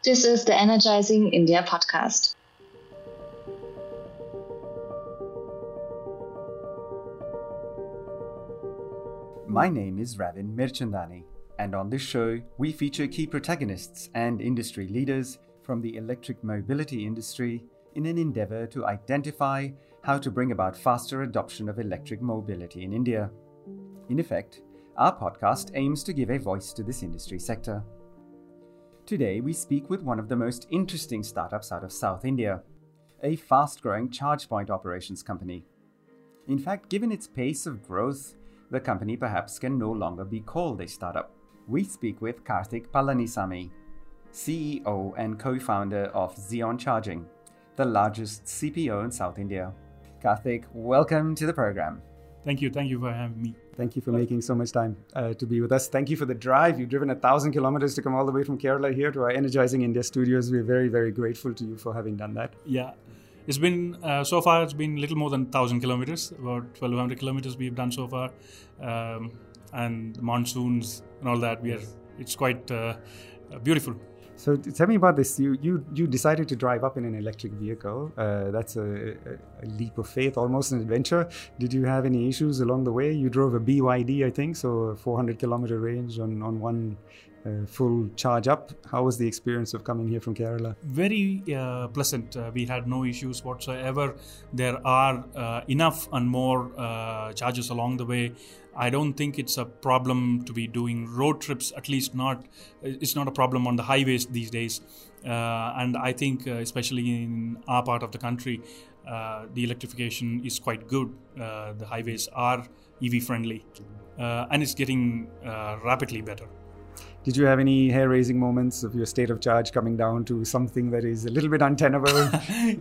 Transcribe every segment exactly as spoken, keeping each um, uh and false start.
This is the Energizing India podcast. My name is Ravin Mirchandani, and on this show, we feature key protagonists and industry leaders from the electric mobility industry in an endeavor to identify how to bring about faster adoption of electric mobility in India. In effect, our podcast aims to give a voice to this industry sector. Today, we speak with one of the most interesting startups out of South India, a fast-growing charge point operations company. In fact, given its pace of growth, the company perhaps can no longer be called a startup. We speak with Karthik Palanisamy, C E O and co-founder of Xeon Charging, the largest C P O in South India. Karthik, welcome to the program. Thank you. Thank you for having me. Thank you for making so much time uh, to be with us. Thank you for the drive. You've driven a thousand kilometers to come all the way from Kerala here to our Energizing India studios. We're very, very grateful to you for having done that. Yeah. It's been, uh, so far, it's been a little more than one thousand kilometers, about twelve hundred kilometers we've done so far. Um, and the monsoons and all that, we are, it's quite uh, beautiful. So tell me about this. You you you decided to drive up in an electric vehicle. Uh, that's a, a leap of faith, almost an adventure. Did you have any issues along the way? You drove a B Y D, I think, so a four hundred kilometer range on, on one uh, full charge up. How was the experience of coming here from Kerala? Very uh, pleasant. Uh, we had no issues whatsoever. There are uh, enough and more uh, charges along the way. I don't think it's a problem to be doing road trips, at least not, it's not a problem on the highways these days. Uh, and I think uh, especially in our part of the country, uh, the electrification is quite good. Uh, the highways are E V friendly uh, and it's getting uh, rapidly better. Did you have any hair-raising moments of your state of charge coming down to something that is a little bit untenable?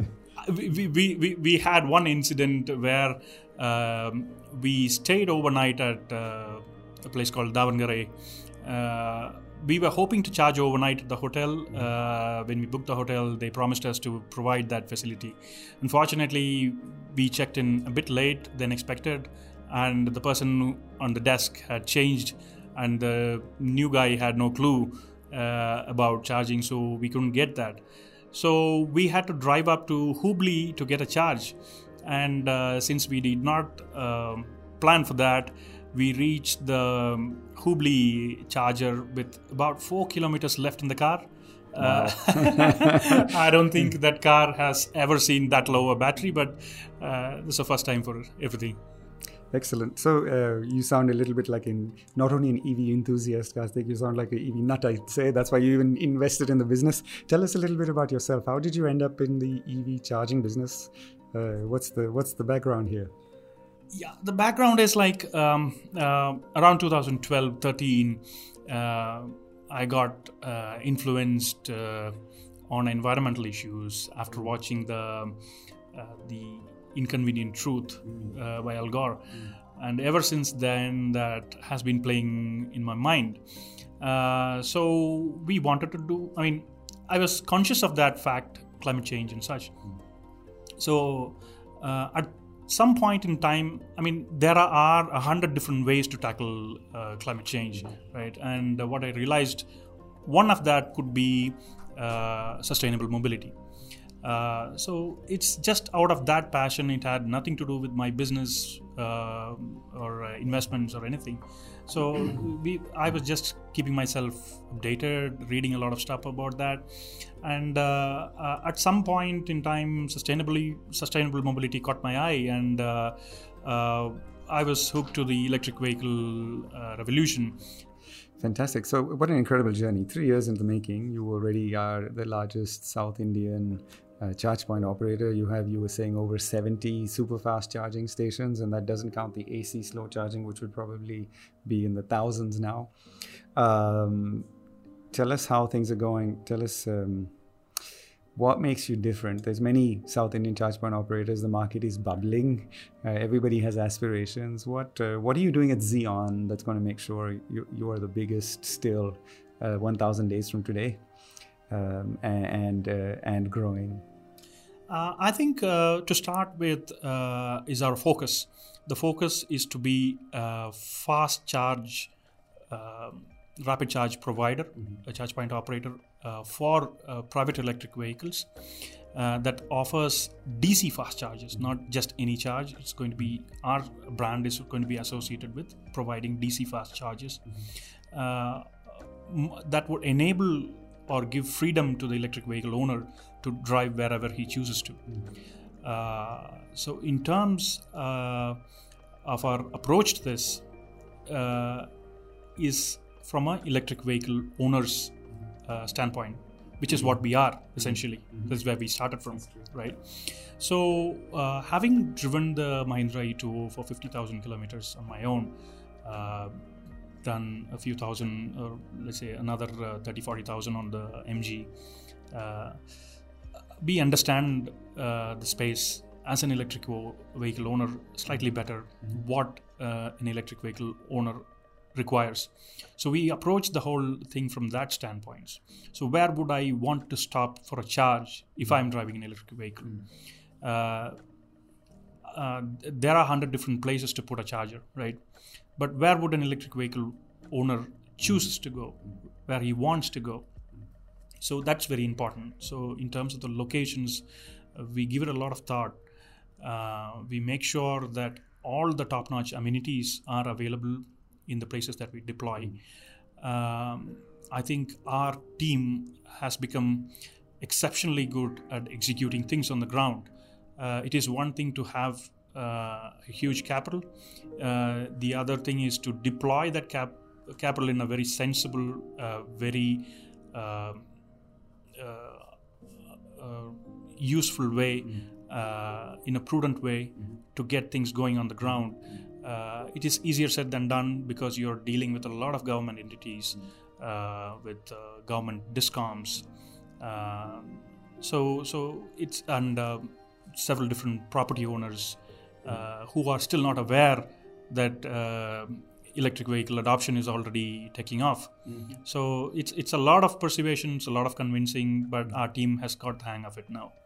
we, we, we, we had one incident where um, we stayed overnight at uh, a place called Davangere. Uh, we were hoping to charge overnight at the hotel. Uh, when we booked the hotel, they promised us to provide that facility. Unfortunately, we checked in a bit late than expected, and the person on the desk had changed, and the new guy had no clue uh, about charging, so we couldn't get that. So we had to drive up to Hubli to get a charge. And uh, since we did not uh, plan for that, we reached the Hubli charger with about four kilometers left in the car. Wow. Uh, I don't think that car has ever seen that low a battery, but uh, this is the first time for everything. Excellent. So uh, you sound a little bit like in not only an E V enthusiast, Karthik, you sound like an E V nut, I'd say. That's why you even invested in the business. Tell us a little bit about yourself. How did you end up in the E V charging business? Uh, what's the what's the background here? Yeah, the background is like um, uh, around twenty twelve thirteen, uh, I got uh, influenced uh, on environmental issues after watching the uh, the Inconvenient Truth uh, by Al Gore. Mm. And ever since then, that has been playing in my mind. Uh, so we wanted to do, I mean, I was conscious of that fact, climate change and such. Mm. So uh, at some point in time, I mean, there are a hundred different ways to tackle uh, climate change, mm. right? And uh, what I realized, one of that could be uh, sustainable mobility. Uh, so it's just out of that passion. It had nothing to do with my business uh, or uh, investments or anything. So we, I was just keeping myself updated, reading a lot of stuff about that. And uh, uh, at some point in time, sustainably, sustainable mobility caught my eye, and uh, uh, I was hooked to the electric vehicle uh, revolution. Fantastic. So what an incredible journey. Three years in the making, you already are the largest South Indian uh, charge point operator. You have, you were saying, over seventy super fast charging stations, and that doesn't count the A C slow charging, which would probably be in the thousands now. Um, tell us how things are going. Tell us um, what makes you different. There's many South Indian charge point operators. The market is bubbling. Uh, everybody has aspirations. What uh, what are you doing at Xeon that's going to make sure you, you are the biggest still uh, one thousand days from today um, and, uh, and growing? Uh, I think uh, to start with uh, is our focus. The focus is to be a fast charge uh, rapid charge provider, mm-hmm. a charge point operator uh, for uh, private electric vehicles uh, that offers D C fast charges, mm-hmm. not just any charge. It's going to be, our brand is going to be associated with providing D C fast charges. Mm-hmm. Uh, that would enable or give freedom to the electric vehicle owner to drive wherever he chooses to. Mm-hmm. Uh, so in terms uh, of our approach to this uh, is from an electric vehicle owner's uh, standpoint, which is what we are essentially. Mm-hmm. That's where we started from, right? So uh, having driven the Mahindra E two O for fifty thousand kilometers on my own, uh, done a few thousand, or let's say another uh, thirty, forty thousand on the M G, uh, we understand uh, the space as an electric vehicle owner slightly better, mm-hmm. what uh, an electric vehicle owner requires. So we approach the whole thing from that standpoint. So where would I want to stop for a charge if mm-hmm. I'm driving an electric vehicle? Mm-hmm. Uh, uh, there are a hundred different places to put a charger, right? But where would an electric vehicle owner chooses to go, where he wants to go? So that's very important. So in terms of the locations, uh, we give it a lot of thought. Uh, we make sure that all the top-notch amenities are available in the places that we deploy. Um, I think our team has become exceptionally good at executing things on the ground. Uh, it is one thing to have uh, a huge capital. Uh, the other thing is to deploy that cap- capital in a very sensible, uh, very uh, uh, uh, useful way, mm-hmm. uh, in a prudent way, mm-hmm. to get things going on the ground. Uh, it is easier said than done because you're dealing with a lot of government entities, uh, with uh, government discoms. Uh, so, so it's and uh, several different property owners uh, who are still not aware that uh, electric vehicle adoption is already taking off. Mm-hmm. So it's it's a lot of persuasion, a lot of convincing, but our team has got the hang of it now.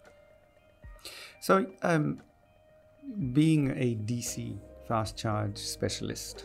So, um, being a D C fast charge specialist,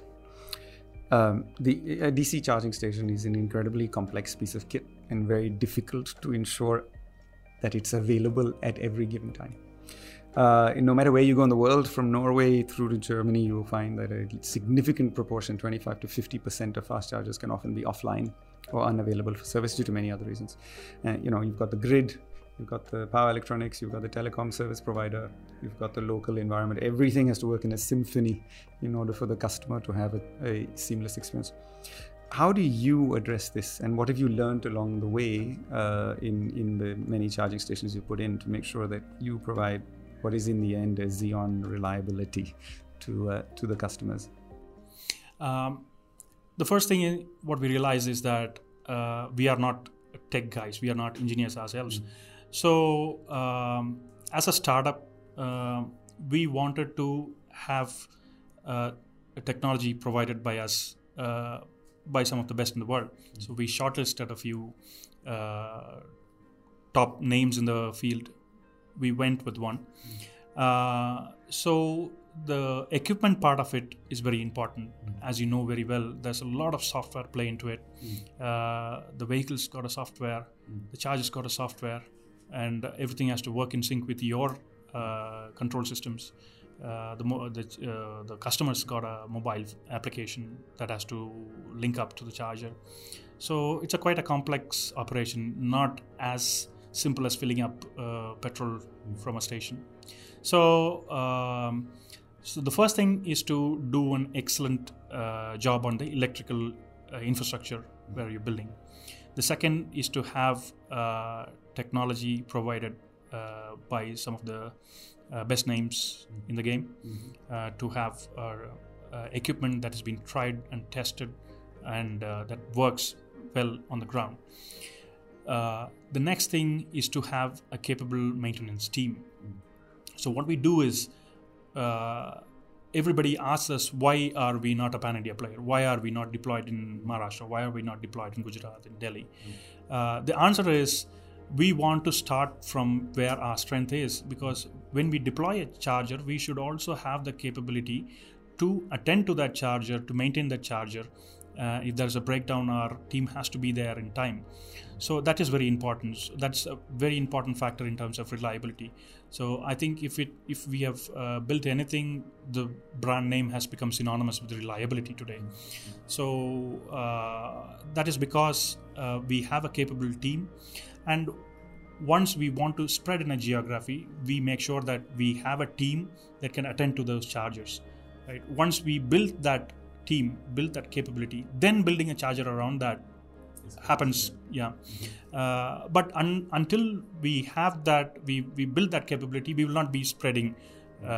um, the a D C charging station is an incredibly complex piece of kit and very difficult to ensure that it's available at every given time. Uh, no matter where you go in the world, from Norway through to Germany, you will find that a significant proportion, twenty-five to fifty percent of fast chargers can often be offline or unavailable for service due to many other reasons. Uh, you know, you've got the grid, you've got the power electronics, you've got the telecom service provider, you've got the local environment. Everything has to work in a symphony in order for the customer to have a, a seamless experience. How do you address this, and what have you learned along the way uh, in, in the many charging stations you put in to make sure that you provide what is in the end a Xeon reliability to uh, to the customers? Um, the first thing is, what we realize is that uh, we are not tech guys, we are not engineers ourselves. Mm-hmm. So um, as a startup, uh, we wanted to have uh, a technology provided by us, uh, by some of the best in the world. Mm-hmm. So we shortlisted a few uh, top names in the field. We went with one. Mm-hmm. Uh, so the equipment part of it is very important. Mm-hmm. As you know very well, there's a lot of software play into it. Mm-hmm. Uh, the vehicle's got a software, mm-hmm. the charger's got a software, and everything has to work in sync with your uh, control systems. Uh, the, mo- the, uh, the customer's got a mobile application that has to link up to the charger. So it's a quite a complex operation, not as simple as filling up uh, petrol from a station. So, um, so the first thing is to do an excellent uh, job on the electrical uh, infrastructure where you're building. The second is to have uh, technology provided uh, by some of the uh, best names in the game, mm-hmm. uh, to have uh, uh, equipment that has been tried and tested and uh, that works well on the ground. Uh, the next thing is to have a capable maintenance team. Mm. So what we do is, uh, everybody asks us, why are we not a pan-India player? Why are we not deployed in Maharashtra? Why are we not deployed in Gujarat, in Delhi? Mm. Uh, the answer is, we want to start from where our strength is, because when we deploy a charger, we should also have the capability to attend to that charger, to maintain that charger, Uh, if there's a breakdown, our team has to be there in time. So that is very important. That's a very important factor in terms of reliability. So I think if it if we have uh, built anything, the brand name has become synonymous with reliability today. So uh, that is because uh, we have a capable team, and once we want to spread in a geography, we make sure that we have a team that can attend to those chargers. Right? Once we build that team, build that capability, then building a charger around that happens. Yeah. Uh, but un- until we have that, we, we build that capability, we will not be spreading uh,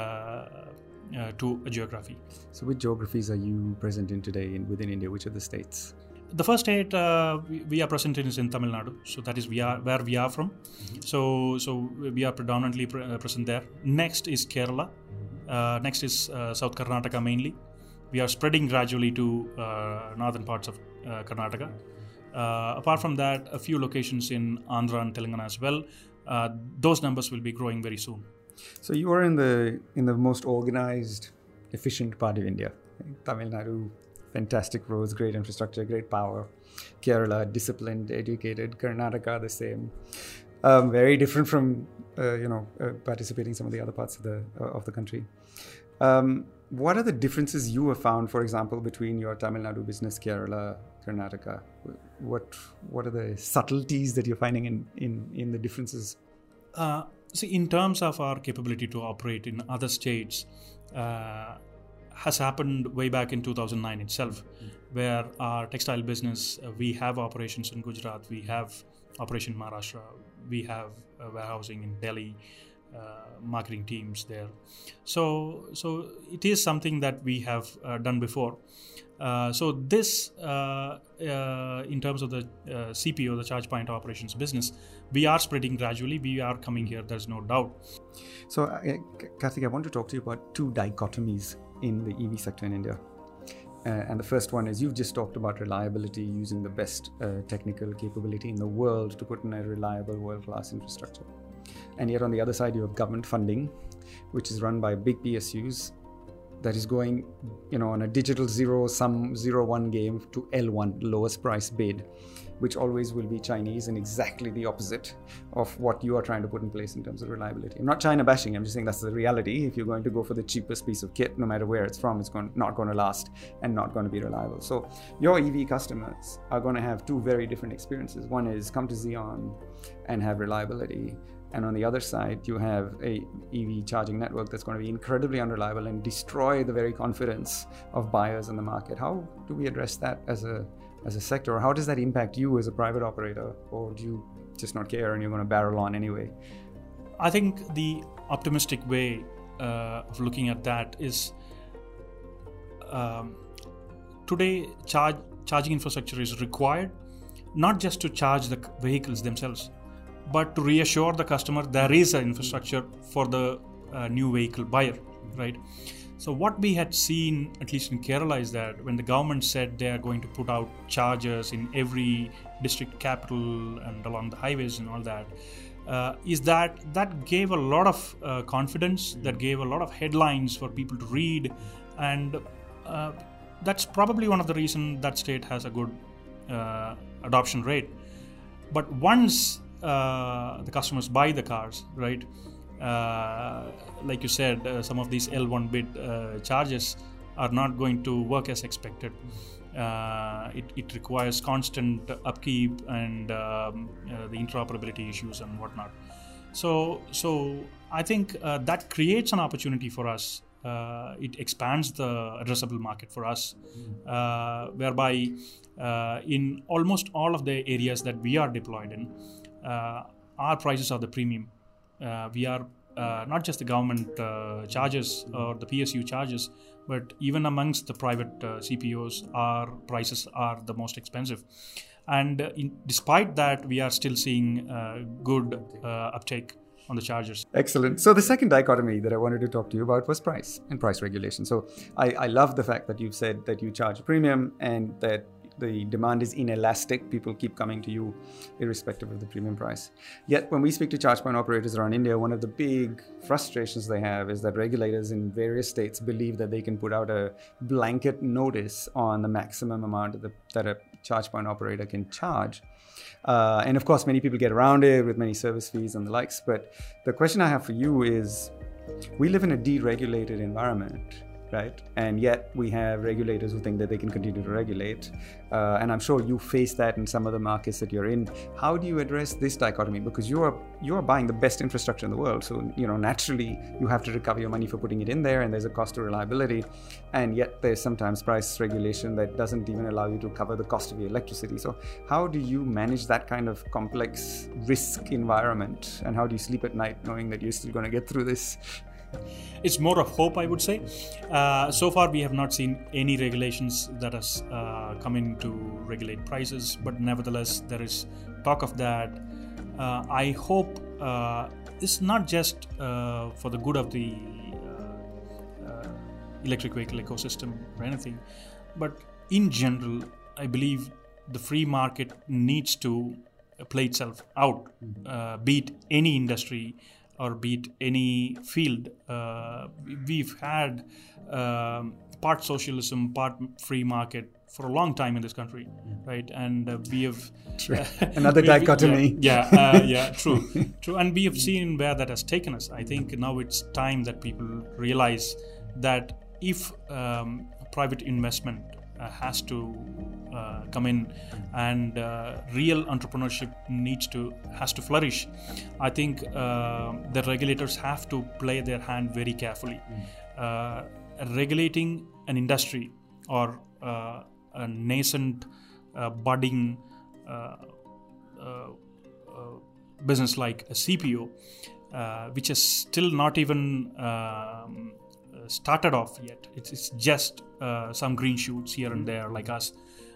uh, to a geography. So which geographies are you present in today in, within India? Which are the states? The first state uh, we, we are present in is in Tamil Nadu. So that is we are where we are from. Mm-hmm. So so we are predominantly pre- uh, present there. Next is Kerala. Mm-hmm. Uh, next is uh, South Karnataka mainly. We are spreading gradually to uh, northern parts of uh, Karnataka. Uh, apart from that, a few locations in Andhra and Telangana as well. Uh, those numbers will be growing very soon. So you are in the in the most organized, efficient part of India. Tamil Nadu, fantastic roads, great infrastructure, great power. Kerala, disciplined, educated. Karnataka, the same. Um, very different from uh, you know uh, participating in some of the other parts of the uh, of the country. Um, what are the differences you have found, for example, between your Tamil Nadu business, Kerala, Karnataka? What what are the subtleties that you're finding in, in, in the differences? Uh, see, in terms of our capability to operate in other states, uh, has happened way back in two thousand nine itself, mm. where our textile business, uh, we have operations in Gujarat, we have operation in Maharashtra, we have uh, warehousing in Delhi, uh, marketing teams there. So, so it is something that we have uh, done before. Uh, so this, uh, uh, in terms of the uh, C P O, the charge point operations business, we are spreading gradually. We are coming here. There's no doubt. So, uh, Karthik, I want to talk to you about two dichotomies in the E V sector in India. Uh, and the first one is you've just talked about reliability, using the best uh, technical capability in the world to put in a reliable world-class infrastructure. And yet on the other side, you have government funding, which is run by big P S Us, that is going, you know, on a digital zero sum zero one game to L one, lowest price bid, which always will be Chinese and exactly the opposite of what you are trying to put in place in terms of reliability. I'm not China bashing, I'm just saying that's the reality. If you're going to go for the cheapest piece of kit, no matter where it's from, it's going, not going to last and not going to be reliable. So your E V customers are going to have two very different experiences. One is come to Xeon and have reliability. And on the other side, you have a E V charging network that's going to be incredibly unreliable and destroy the very confidence of buyers in the market. How do we address that as a as a sector? Or how does that impact you as a private operator? Or do you just not care and you're going to barrel on anyway? I think the optimistic way uh, of looking at that is um, today charge, charging infrastructure is required not just to charge the vehicles themselves, but to reassure the customer there is an infrastructure for the uh, new vehicle buyer, right? So what we had seen, at least in Kerala, is that when the government said they are going to put out chargers in every district capital and along the highways and all that, uh, is that that gave a lot of uh, confidence, that gave a lot of headlines for people to read, and uh, that's probably one of the reasons that state has a good uh, adoption rate. But once Uh, the customers buy the cars, right? Uh, like you said, uh, some of these L one bid uh, charges are not going to work as expected. Uh, it, it requires constant upkeep and um, uh, the interoperability issues and whatnot. So, so I think uh, that creates an opportunity for us. Uh, it expands the addressable market for us, uh, whereby uh, in almost all of the areas that we are deployed in, Uh, our prices are the premium. Uh, we are uh, not just the government uh, charges or the P S U charges, but even amongst the private uh, C P Os, our prices are the most expensive. And uh, in, despite that, we are still seeing uh, good uh, uptake on the chargers. Excellent. So the second dichotomy that I wanted to talk to you about was price and price regulation. So I, I love the fact that you've said that you charge a premium and that the demand is inelastic. People keep coming to you irrespective of the premium price. Yet when we speak to charge point operators around India, one of the big frustrations they have is that regulators in various states believe that they can put out a blanket notice on the maximum amount of the, that a charge point operator can charge. Uh, and of course, many people get around it with many service fees and the likes. But the question I have for you is, we live in a deregulated environment, right? And yet we have regulators who think that they can continue to regulate. Uh, and I'm sure you face that in some of the markets that you're in. How do you address this dichotomy? Because you're you're buying the best infrastructure in the world. So, you know, naturally you have to recover your money for putting it in there, and there's a cost to reliability. And yet there's sometimes price regulation that doesn't even allow you to cover the cost of your electricity. So how do you manage that kind of complex risk environment? And how do you sleep at night knowing that you're still going to get through this? It's more of hope, I would say. Uh, so far, we have not seen any regulations that has uh, come in to regulate prices, but nevertheless, there is talk of that. Uh, I hope uh, it's not just uh, for the good of the uh, uh, electric vehicle ecosystem or anything, but in general, I believe the free market needs to play itself out, uh, be it any industry or be it any field. Uh, we've had um, part socialism, part free market for a long time in this country, right? And uh, we have uh, another dichotomy. Yeah, yeah, uh, yeah, true, true. And we have seen where that has taken us. I think now it's time that people realize that if um, private investment uh, has to uh, come in, and uh, real entrepreneurship needs to has to flourish, I think uh, the regulators have to play their hand very carefully. Uh, regulating an industry or uh, a nascent, uh, budding uh, uh, uh, business like a C P O, uh, which is still not even um, started off yet. It's, it's just uh, some green shoots here and there, like us.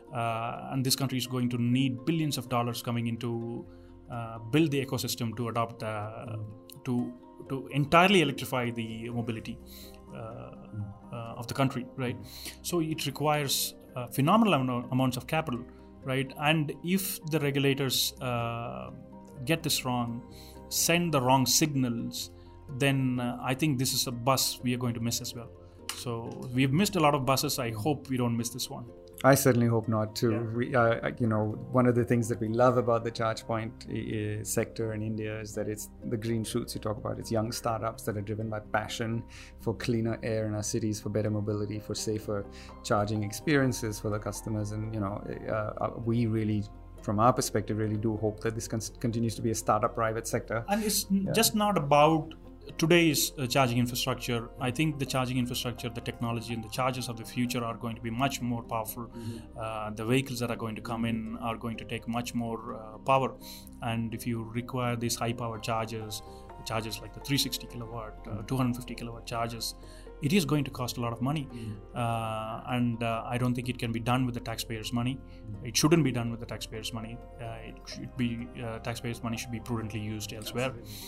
Uh, and this country is going to need billions of dollars coming into uh, build the ecosystem to adopt the, to to entirely electrify the mobility uh, uh, of the country, right? So it requires uh, phenomenal amount, amounts of capital, right? And if the regulators uh, get this wrong, send the wrong signals, then uh, I think this is a bus we are going to miss as well. So we've missed a lot of buses. I hope we don't miss this one. I certainly hope not too. Yeah. We, uh, you know, one of the things that we love about the charge point uh, sector in India is that it's the green shoots you talk about. It's young startups that are driven by passion for cleaner air in our cities, for better mobility, for safer charging experiences for the customers. And, you know, uh, we really, from our perspective, really do hope that this con- continues to be a startup private sector. And it's yeah. just not about today's uh, charging infrastructure. I think the charging infrastructure, the technology and the chargers of the future are going to be much more powerful. Mm-hmm. Uh, the vehicles that are going to come in are going to take much more uh, power. And if you require these high power chargers, chargers like the three hundred sixty kilowatt, uh, two hundred fifty kilowatt chargers, it is going to cost a lot of money. Mm. Uh, and uh, I don't think it can be done with the taxpayers' money. Mm. It shouldn't be done with the taxpayers' money. Uh, it should be, uh, taxpayers' money should be prudently used elsewhere.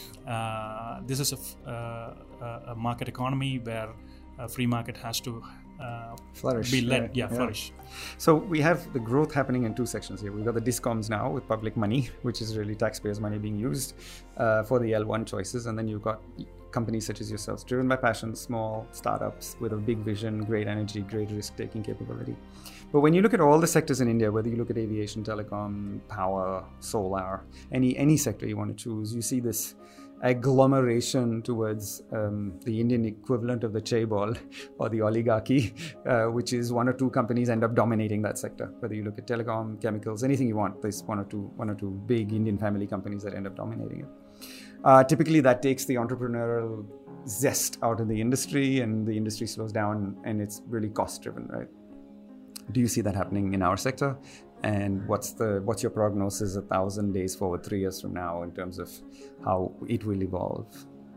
Uh, this is a, f- uh, a market economy where a free market has to uh, flourish. Be led, yeah, yeah, yeah, flourish. So we have the growth happening in two sections here. We've got the discoms now with public money, which is really taxpayers' money being used uh, for the L one choices. And then you've got companies such as yourselves, driven by passion, small startups with a big vision, great energy, great risk-taking capability. But when you look at all the sectors in India, whether you look at aviation, telecom, power, solar, any any sector you want to choose, you see this agglomeration towards um, the Indian equivalent of the chaebol or the oligarchy, uh, which is one or two companies end up dominating that sector. Whether you look at telecom, chemicals, anything you want, there's one or two, one or two big Indian family companies that end up dominating it. Uh, typically, that takes the entrepreneurial zest out of the industry, and the industry slows down, and it's really cost-driven, right? Do you see that happening in our sector? And what's the what's your prognosis a thousand days forward, three years from now, in terms of how it will evolve?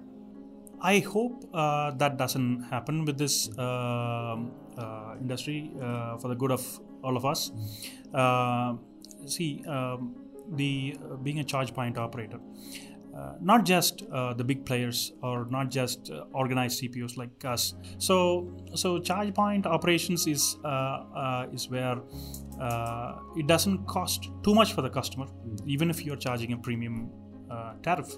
I hope uh, that doesn't happen with this uh, uh, industry uh, for the good of all of us. Uh, see, um, the uh, being a charge point operator, uh, not just uh, the big players or not just uh, organized C P Os like us. So, so charge point operations is uh, uh, is where uh, it doesn't cost too much for the customer, mm. even if you're charging a premium uh, tariff.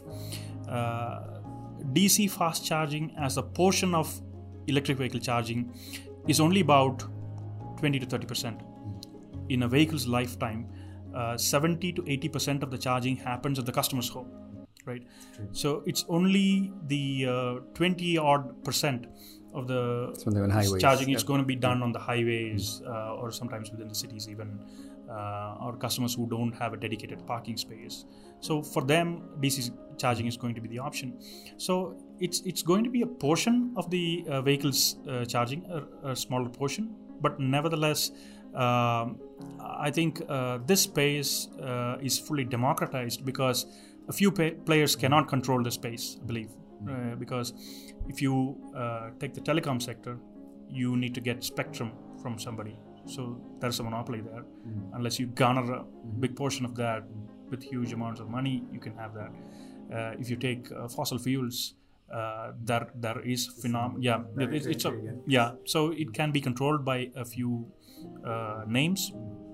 Uh, D C fast charging as a portion of electric vehicle charging is only about twenty to thirty percent. In a vehicle's lifetime, uh, seventy to eighty percent of the charging happens at the customer's home, right? True. So it's only the uh, twenty odd percent of the charging yeah. is going to be done on the highways uh, or sometimes within the cities even, uh, or customers who don't have a dedicated parking space. So for them, D C charging is going to be the option. So it's it's going to be a portion of the uh, vehicle's uh, charging, a, a smaller portion, but nevertheless, um, I think uh, this space uh, is fully democratized because a few pay- players cannot control the space, I believe. Uh, because if you uh, take the telecom sector, you need to get spectrum from somebody. So there's a monopoly there. Mm. Unless you garner a big portion of that with huge amounts of money, you can have that. Uh, if you take uh, fossil fuels, uh, there there is phenom. Yeah, it, it's a yeah. So it can be controlled by a few uh, names,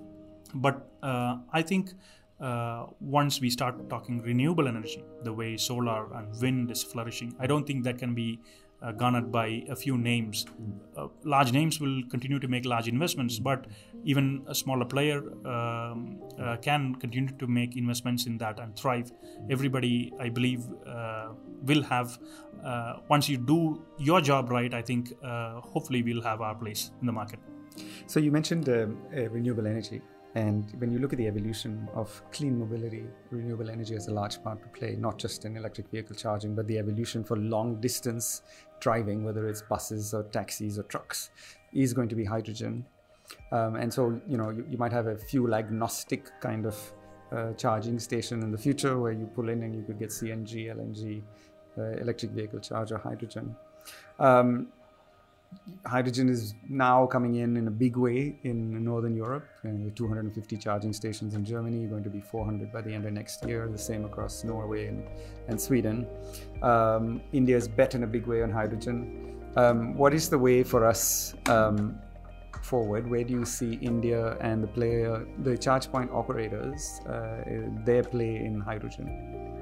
but uh, I think. Uh, once we start talking renewable energy, the way solar and wind is flourishing, I don't think that can be uh, garnered by a few names. Mm. Uh, large names will continue to make large investments, but even a smaller player um, uh, can continue to make investments in that and thrive. Everybody, I believe, uh, will have, uh, once you do your job right, I think uh, hopefully we'll have our place in the market. So you mentioned uh, uh, renewable energy. And when you look at the evolution of clean mobility, renewable energy has a large part to play, not just in electric vehicle charging, but the evolution for long distance driving, whether it's buses or taxis or trucks, is going to be hydrogen. Um, and so, you know, you, you might have a fuel agnostic kind of uh, charging station in the future where you pull in and you could get C N G, L N G, uh, electric vehicle charge or hydrogen. Um, Hydrogen is now coming in in a big way in Northern Europe. And two hundred fifty charging stations in Germany, going to be four hundred by the end of next year, the same across Norway and, and Sweden. Um, India's bet in a big way on hydrogen. Um, what is the way for us um, forward? Where do you see India and the player, the charge point operators, uh, their play in hydrogen?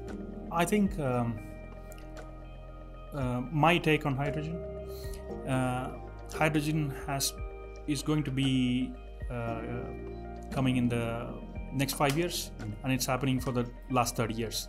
I think um, uh, my take on hydrogen, Uh, hydrogen has is going to be uh, uh, coming in the next five years, and it's happening for the last thirty years.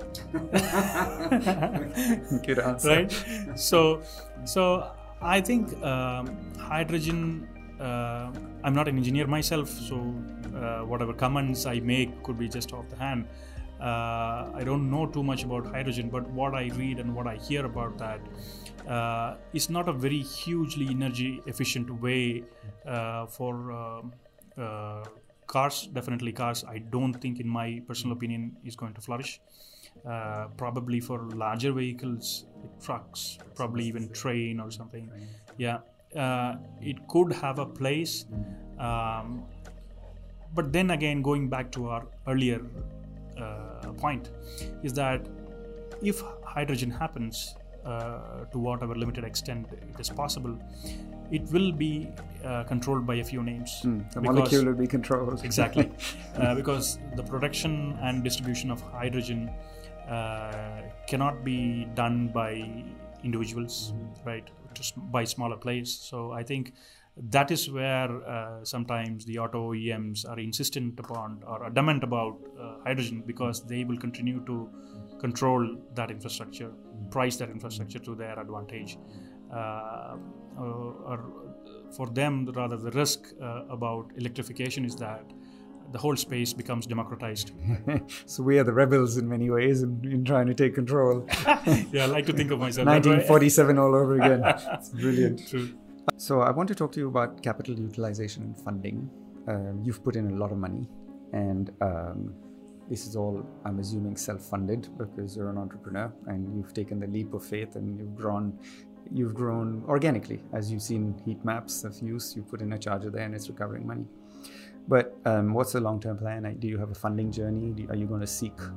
Good answer. Right? So, so I think um, hydrogen. Uh, I'm not an engineer myself, so uh, whatever comments I make could be just off the hand. Uh, I don't know too much about hydrogen, but what I read and what I hear about that. Uh, it's not a very hugely energy efficient way uh, for uh, uh, cars. Definitely cars, I don't think, in my personal opinion, is going to flourish. Uh, probably for larger vehicles, like trucks, probably even train or something. Yeah, uh, it could have a place. Um, but then again, going back to our earlier uh, point, is that if hydrogen happens, Uh, to whatever limited extent it is possible, it will be uh, controlled by a few names. Mm, the molecule will be controlled. Exactly. uh, because the production and distribution of hydrogen uh, cannot be done by individuals, mm. right, just by smaller players. So I think that is where uh, sometimes the auto O E Ms are insistent upon or adamant about uh, hydrogen, because they will continue to control that infrastructure, price that infrastructure to their advantage. Uh, or, or for them, rather, the risk uh, about electrification is that the whole space becomes democratized. So we are the rebels in many ways in, in trying to take control. Yeah, I like to think of myself nineteen forty-seven all over again. It's brilliant. True. So I want to talk to you about capital utilization and funding. Um, you've put in a lot of money, and um, this is all, I'm assuming, self-funded because you're an entrepreneur and you've taken the leap of faith and you've grown, you've grown organically. As you've seen heat maps of use, you put in a charger there and it's recovering money. But um, what's the long-term plan? Do you have a funding journey? Are you going to seek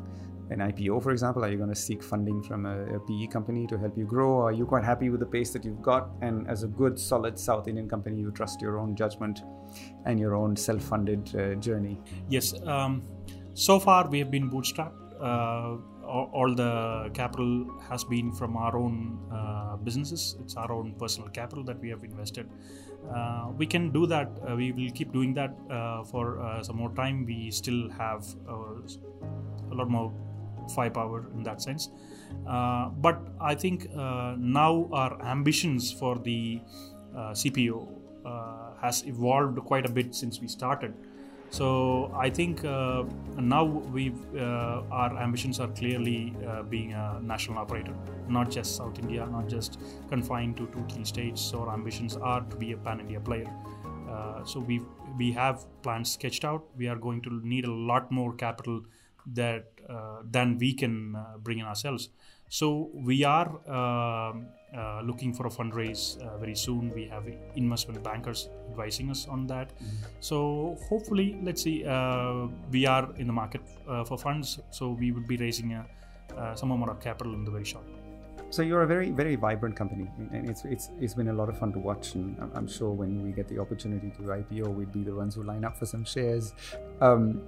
an I P O, for example? Are you going to seek funding from a, a P E company to help you grow? Or are you quite happy with the pace that you've got? And as a good, solid South Indian company, you trust your own judgment and your own self-funded uh, journey? Yes. Um, so far, we have been bootstrapped. Uh, all, all the capital has been from our own uh, businesses. It's our own personal capital that we have invested. Uh, we can do that. Uh, we will keep doing that uh, for uh, some more time. We still have uh, a lot more firepower in that sense. Uh, but I think uh, now our ambitions for the uh, C P O uh, has evolved quite a bit since we started. So I think uh, now we uh, our ambitions are clearly uh, being a national operator, not just South India, not just confined to two, three states. So our ambitions are to be a pan-India player. Uh, so we we have plans sketched out. We are going to need a lot more capital that uh, than we can uh, bring in ourselves. So we are uh, uh, looking for a fundraise uh, very soon. We have investment bankers advising us on that. Mm-hmm. So hopefully, let's see, uh, we are in the market uh, for funds. So we would be raising a, uh, some amount of capital in the very short. So you're a very, very vibrant company, and it's it's it's been a lot of fun to watch. And I'm sure when we get the opportunity to I P O, we'd be the ones who line up for some shares. Um,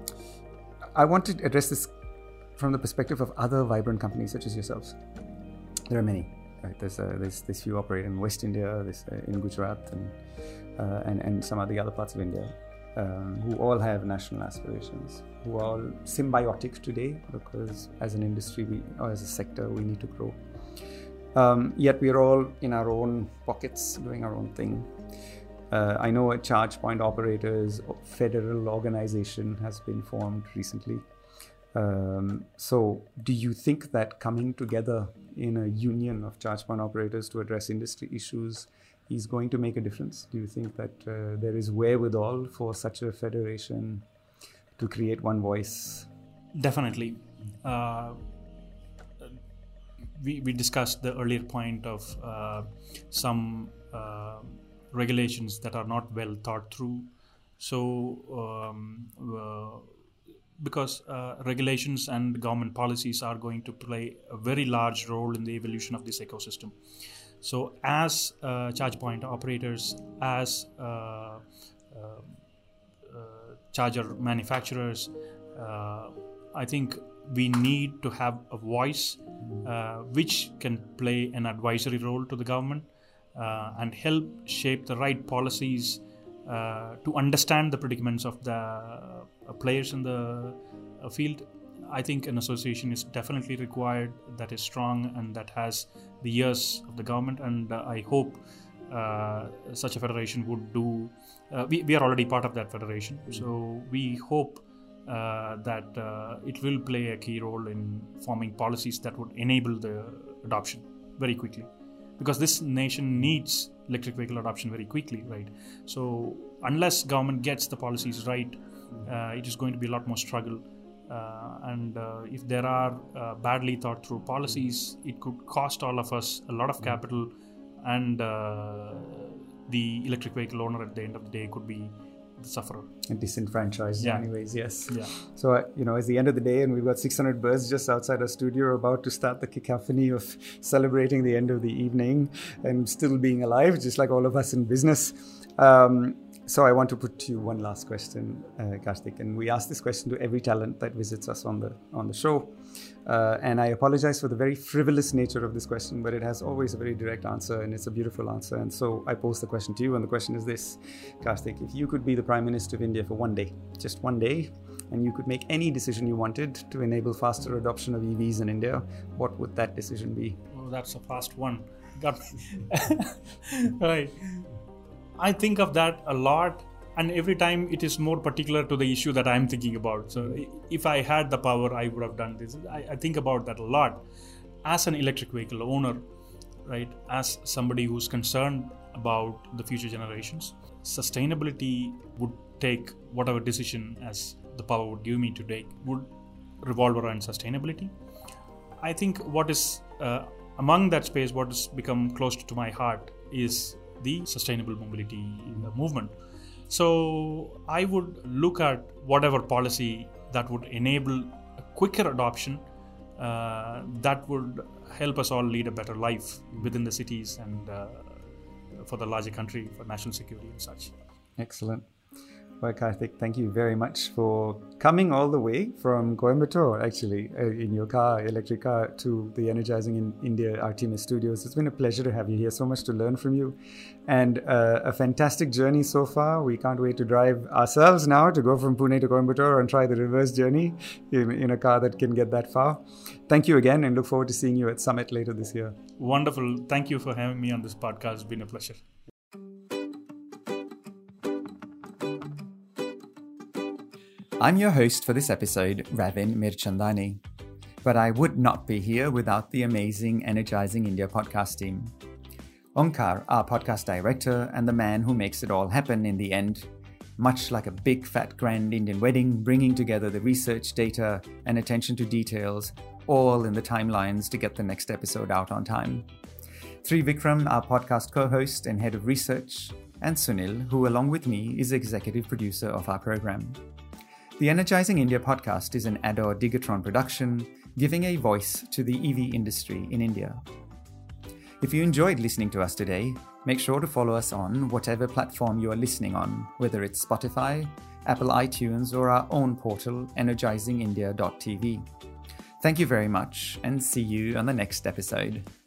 I want to address this from the perspective of other vibrant companies such as yourselves. There are many. Right? There's uh, there's there's few operate in West India, there's uh, in Gujarat, and, uh, and and some of the other parts of India, um, who all have national aspirations, who are all symbiotic today, because as an industry we, or as a sector we need to grow. Um, yet we are all in our own pockets doing our own thing. Uh, I know a Charge Point Operators federal organization has been formed recently. Um, so do you think that coming together in a union of Charge Point Operators to address industry issues is going to make a difference? Do you think that uh, there is wherewithal for such a federation to create one voice? Definitely. Uh, we, we discussed the earlier point of uh, some uh, regulations that are not well thought through. So um, uh, because uh, regulations and government policies are going to play a very large role in the evolution of this ecosystem. So as uh, charge point operators, as uh, uh, uh, charger manufacturers, uh, I think we need to have a voice uh, which can play an advisory role to the government uh, and help shape the right policies uh, to understand the predicaments of the uh, players in the uh, field. I think an association is definitely required that is strong and that has the ears of the government, and uh, I hope uh, such a federation would do. Uh, we, we are already part of that federation, mm-hmm. so we hope uh, that uh, it will play a key role in forming policies that would enable the adoption very quickly, because this nation needs electric vehicle adoption very quickly, right? So unless government gets the policies right, uh, it is going to be a lot more struggle. Uh, and uh, if there are uh, badly thought through policies, it could cost all of us a lot of capital, and uh, the electric vehicle owner at the end of the day could be the sufferer. And disenfranchised yeah. anyways, yes. Yeah. So, uh, you know, it's the end of the day and we've got six hundred birds just outside our studio about to start the cacophony of celebrating the end of the evening and still being alive, just like all of us in business. Um, So I want to put to you one last question, uh, Karthik, and we ask this question to every talent that visits us on the on the show. Uh, and I apologize for the very frivolous nature of this question, but it has always a very direct answer, and it's a beautiful answer. And so I pose the question to you, and the question is this, Karthik: if you could be the Prime Minister of India for one day, just one day, and you could make any decision you wanted to enable faster adoption of E Vs in India, what would that decision be? Oh, that's a fast one. Got me. Right. I think of that a lot, and every time it is more particular to the issue that I'm thinking about. So if I had the power, I would have done this. I, I think about that a lot. As an electric vehicle owner, right, as somebody who's concerned about the future generations, sustainability would take whatever decision as the power would give me to take would revolve around sustainability. I think what is uh, among that space, what has become close to my heart is the sustainable mobility movement. So I would look at whatever policy that would enable a quicker adoption, uh, that would help us all lead a better life within the cities and uh, for the larger country, for national security and such. Excellent. Well, Karthik, thank you very much for coming all the way from Coimbatore, actually, uh, in your car, electric car, to the Energizing in India Artemis Studios. It's been a pleasure to have you here. So much to learn from you, and uh, a fantastic journey so far. We can't wait to drive ourselves now to go from Pune to Coimbatore and try the reverse journey in, in a car that can get that far. Thank you again, and look forward to seeing you at Summit later this year. Wonderful. Thank you for having me on this podcast. It's been a pleasure. I'm your host for this episode, Ravin Mirchandani. But I would not be here without the amazing Energizing India podcast team. Omkar, our podcast director, and the man who makes it all happen in the end, much like a big fat grand Indian wedding, bringing together the research, data, and attention to details, all in the timelines to get the next episode out on time. Trivikram, our podcast co-host and head of research, and Sunil, who along with me is executive producer of our program. The Energizing India podcast is an Adore Digatron production, giving a voice to the E V industry in India. If you enjoyed listening to us today, make sure to follow us on whatever platform you are listening on, whether it's Spotify, Apple iTunes, or our own portal, energizing india dot t v. Thank you very much, and see you on the next episode.